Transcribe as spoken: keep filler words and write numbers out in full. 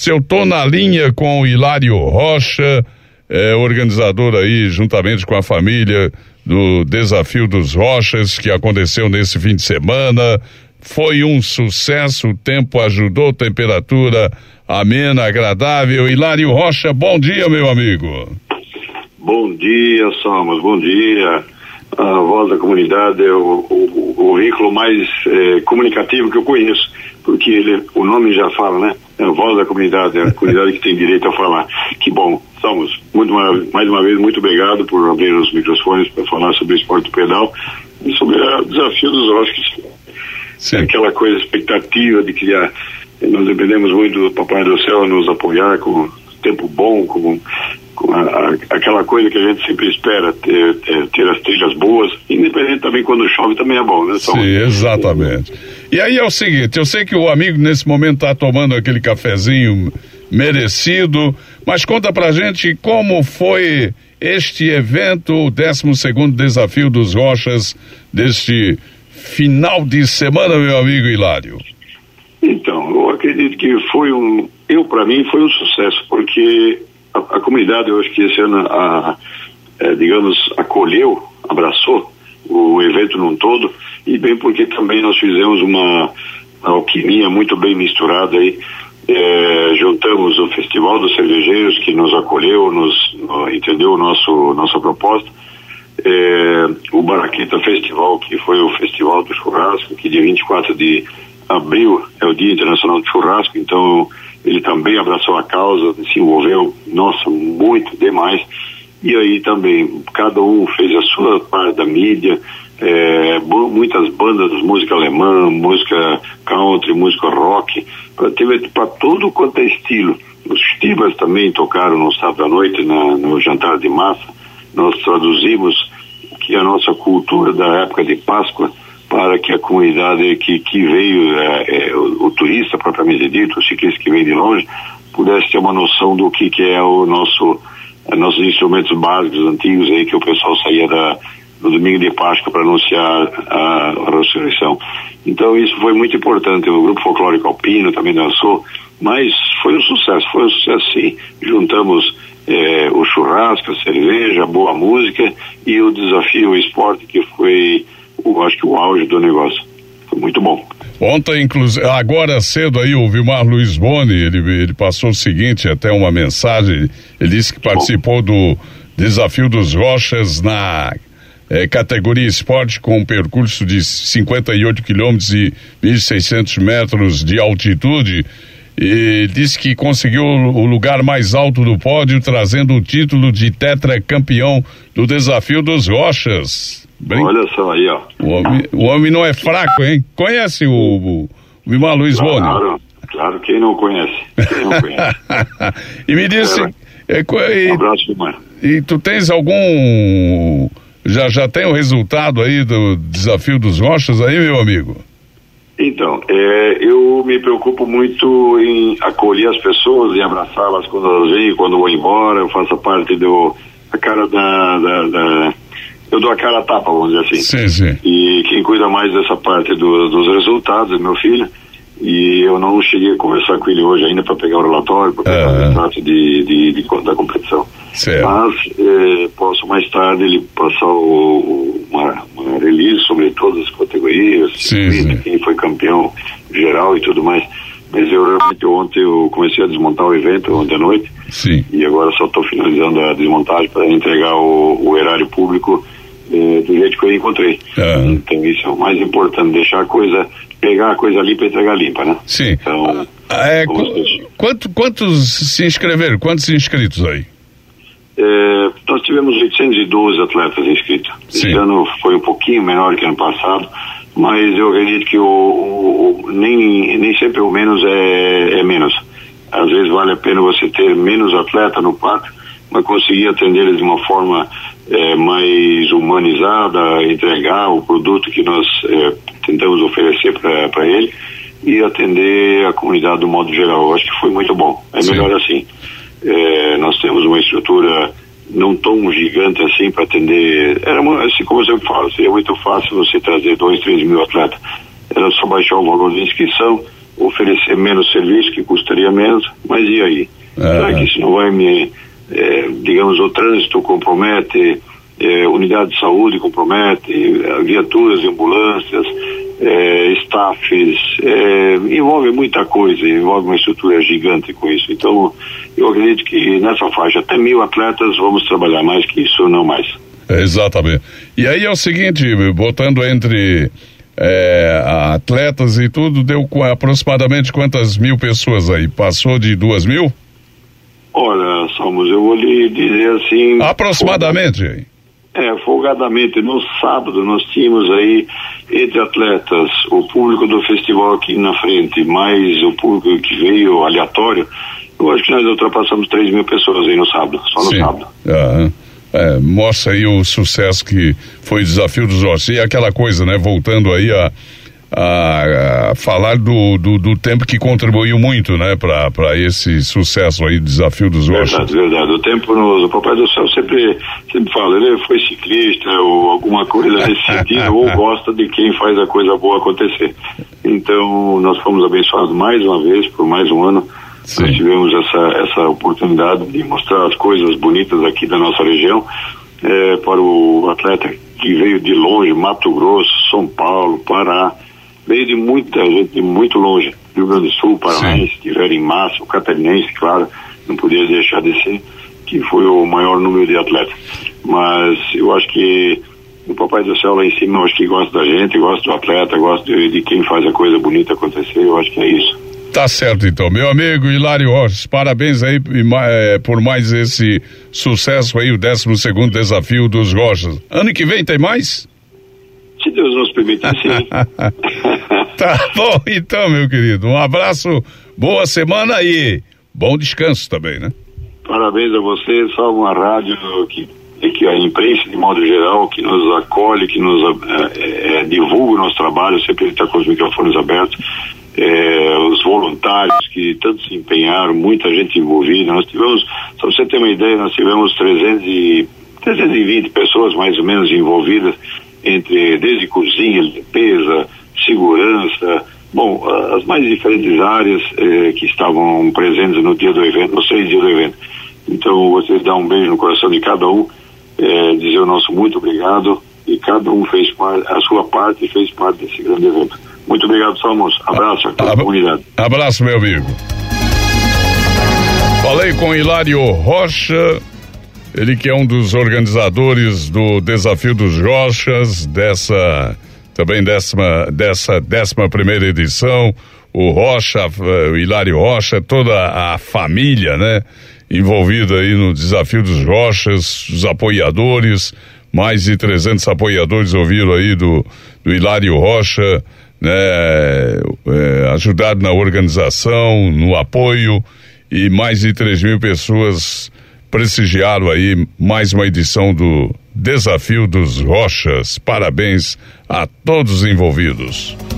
eu tô na linha com o Hilário Rocha, é, organizador aí, juntamente com a família, do Desafio dos Rochas, que aconteceu nesse fim de semana. Foi um sucesso, o tempo ajudou, temperatura amena, agradável. Hilário Rocha, bom dia, meu amigo. Bom dia, Somos, bom dia. A Voz da Comunidade é o, o, o veículo mais é, comunicativo que eu conheço, porque ele, o nome já fala, né? É a Voz da Comunidade, é a comunidade que tem direito a falar. Que bom, Somos, muito, mais uma vez, muito obrigado por abrir os microfones para falar sobre o esporte do pedal e sobre o desafio dos Oscars. Sim. Aquela coisa, expectativa de que a, nós dependemos muito do Papai do Céu nos apoiar com tempo bom, com, com a, a, aquela coisa que a gente sempre espera, ter, ter, ter as trilhas boas, independente também quando chove também é bom, né? Então, sim, exatamente. E aí é o seguinte, eu sei que o amigo nesse momento está tomando aquele cafezinho merecido, mas conta pra gente como foi este evento, o décimo segundo Desafio dos Rochas, deste final de semana, meu amigo Hilário. Então, eu acredito que foi um, eu para mim foi um sucesso, porque a, a comunidade, eu acho que esse ano, a, é, digamos, acolheu, abraçou o evento num todo, e bem porque também nós fizemos uma, uma alquimia muito bem misturada aí, é, juntamos o Festival dos Cervejeiros, que nos acolheu, nos, no, entendeu o nosso, nossa proposta, é, o Baraqueta Festival, que foi o Festival do Churrasco, que dia vinte e quatro de abril é o Dia Internacional do Churrasco, então ele também abraçou a causa, se envolveu, nossa, muito demais. E aí também, cada um fez a sua parte da mídia, é, muitas bandas de música alemã, música country, música rock, para todo quanto é estilo. Os Tibas também tocaram no sábado à noite, na, no jantar de massa. Nós traduzimos que a nossa cultura da época de Páscoa para que a comunidade que, que veio, é, é, o, o turista propriamente dito, o ciclista que vem de longe, pudesse ter uma noção do que, que é o nosso, é, nossos instrumentos básicos antigos aí, que o pessoal saía da, no domingo de Páscoa para anunciar a, a ressurreição. Então isso foi muito importante. O Grupo Folclórico Alpino também dançou, mas foi um sucesso, foi um sucesso sim. Juntamos é, o churrasco, a cerveja, a boa música e o desafio, o esporte, que foi, eu acho que o auge do negócio. Foi muito bom. Ontem, inclusive, agora cedo aí, o Vilmar Luiz Boni, ele, ele passou o seguinte, até uma mensagem, ele disse que participou do Desafio dos Rochas na é, categoria esporte, com um percurso de cinquenta e oito quilômetros e mil e seiscentos metros de altitude, e disse que conseguiu o lugar mais alto do pódio, trazendo o título de tetracampeão do Desafio dos Rochas. Bem, olha só aí, ó. O homem, o homem não é fraco, hein? Conhece o, o Vilmar Luiz Boni? Claro, claro, quem não conhece? Quem não conhece? E me disse... É, é, um abraço, Vilmar. E tu tens algum... Já, já tem o resultado aí do Desafio dos Rochas aí, meu amigo? Então, é, eu me preocupo muito em acolher as pessoas e abraçá-las quando elas vêm, quando vão embora. Eu faço parte do... a cara da... da, da eu dou a cara a tapa, vamos dizer assim. Sim, sim. E quem cuida mais dessa parte do, dos resultados é meu filho. E eu não cheguei a conversar com ele hoje ainda para pegar o relatório, para pegar o retrato de, de, de, da competição. Certo. Mas eh, posso mais tarde ele passar o, uma, uma release sobre todas as categorias, sim, sim. Quem foi campeão geral e tudo mais. Mas eu realmente ontem eu comecei a desmontar o evento, ontem à noite. Sim. E agora só estou finalizando a desmontagem para entregar o, o erário público eh, do jeito que eu encontrei. Uhum. Então isso é o mais importante, deixar a coisa, pegar a coisa limpa e entregar limpa, né? Sim. Então, é, qu- quanto, quantos se inscreveram? Quantos inscritos aí? É, nós tivemos oitocentos e doze atletas inscritos. Sim. Esse ano foi um pouquinho menor que ano passado, mas eu acredito que o, o, o nem, nem sempre o menos é, é menos. Às vezes vale a pena você ter menos atleta no pátio, mas conseguir atender eles de uma forma é, mais humanizada, entregar o produto que nós é, tentamos oferecer para ele e atender a comunidade do modo geral. Eu acho que foi muito bom. É Sim. melhor assim. É, nós temos uma estrutura não tão gigante assim para atender. Era assim, como eu sempre falo, seria muito fácil você trazer dois, três mil atletas. Era só baixar o valor de inscrição, oferecer menos serviço, que custaria menos, mas e aí? É. Será que isso não vai me, é, digamos, o trânsito compromete, é, unidade de saúde compromete, viaturas e ambulâncias, é, staffs, é, envolve muita coisa, envolve uma estrutura gigante com isso. Então, eu acredito que nessa faixa, até mil atletas, vamos trabalhar mais que isso, não mais. É, exatamente. E aí é o seguinte, botando entre é, atletas e tudo, deu aproximadamente quantas mil pessoas aí? Passou de duas mil? Olha, Salmos, eu vou lhe dizer assim... Aproximadamente, folga... É, folgadamente, no sábado nós tínhamos aí, entre atletas, o público do festival aqui na frente, mais o público que veio aleatório, eu acho que nós ultrapassamos três mil pessoas aí no sábado, só no Sim. sábado. Aham. É, mostra aí o sucesso que foi o Desafio dos Rochas. E aquela coisa, né, voltando aí a, a, a falar do, do, do tempo que contribuiu muito, né, para esse sucesso aí, Desafio dos Rochas. Verdade, verdade. O tempo, no, o Papai do Céu sempre, sempre fala, ele foi ciclista ou alguma coisa nesse sentido, ou gosta de quem faz a coisa boa acontecer. Então, nós fomos abençoados mais uma vez, por mais um ano. Sim. Nós tivemos essa, essa oportunidade de mostrar as coisas bonitas aqui da nossa região, é, para o atleta que veio de longe, Mato Grosso, São Paulo, Pará, veio de muita gente, de muito longe, Rio Grande do Sul, Paranaense, estiveram em massa, o catarinense, claro, não podia deixar de ser, que foi o maior número de atletas. Mas eu acho que o Papai do Céu lá em cima, eu acho que gosta da gente, gosta do atleta, gosta de, de quem faz a coisa bonita acontecer, eu acho que é isso. Tá certo, então. Meu amigo Hilário Rochas, parabéns aí é, por mais esse sucesso aí, o décimo segundo Desafio dos Rochas. Ano que vem tem mais? Se Deus nos permitir, sim. Tá bom, então, meu querido. Um abraço, boa semana e bom descanso também, né? Parabéns a você, só uma rádio que, que a imprensa, de modo geral, que nos acolhe, que nos é, é, divulga o nosso trabalho, sempre está com os microfones abertos. É, os voluntários que tanto se empenharam, muita gente envolvida. Nós tivemos, só para você ter uma ideia, nós tivemos trezentas e vinte pessoas mais ou menos envolvidas, entre desde cozinha, limpeza, segurança, bom, as mais diferentes áreas eh, que estavam presentes no dia do evento, nos três dias do evento. Então, vocês dão um beijo no coração de cada um, eh, dizer o nosso muito obrigado, e cada um fez a sua parte e fez parte desse grande evento. Muito obrigado, Salmos. Abraço a toda a comunidade. Abraço, meu amigo. Falei com Hilário Rocha, ele que é um dos organizadores do Desafio dos Rochas, dessa, também décima, dessa décima primeira edição. O Rocha, o Hilário Rocha, toda a família, né, envolvida aí no Desafio dos Rochas, os apoiadores, mais de trezentos apoiadores ouviram aí do, do Hilário Rocha, né, é, ajudado na organização, no apoio, e mais de três mil pessoas prestigiaram aí mais uma edição do Desafio dos Rochas. Parabéns a todos os envolvidos.